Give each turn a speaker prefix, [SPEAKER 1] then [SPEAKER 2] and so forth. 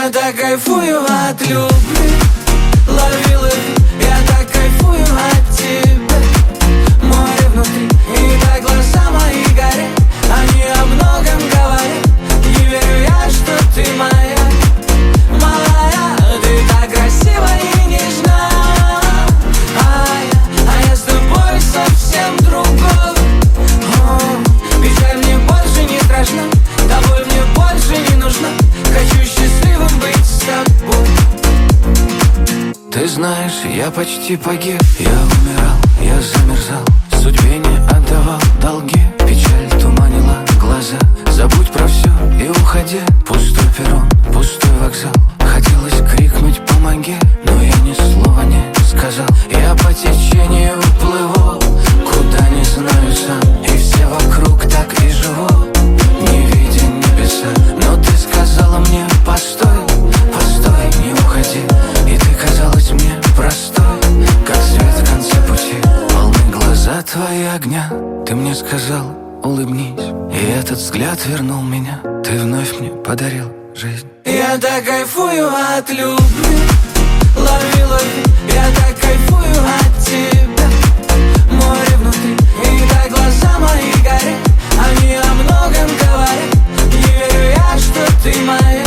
[SPEAKER 1] Я так кайфую от любви, лови, лови. Я так кайфую от тебя, море внутри. И так глаза мои горят, они о многом говорят. Не верю я, что ты моя, моя. Ты так красива и нежна, а я с тобой совсем другой. Печаль мне больше не страшна, тобой мне больше не нужна. Хочу счастливым быть с тобой. Ты знаешь, я почти погиб. Я умирал, я замерзал, судьбе не отдавал долги. Печаль туманила глаза. Забудь про все и уходи. Пустой перрон, пустой вокзал. Хотелось крикнуть «помоги», но я ни слова не сказал. Я по течению плыву, куда не знаю сам. И все вокруг так и живут, не видя небеса. Но ты сказала мне «постой, постой, не уходи». И ты казалась мне простой, как свет в конце пути. Полны глаза твои огня. Ты мне сказал улыбнись, и этот взгляд вернул меня. Ты вновь мне подарил жизнь. Я так кайфую от любви, лови, лови. Я так кайфую от тебя, море внутри. И так глаза мои горят, они о многом говорят. Не верю я, что ты моя.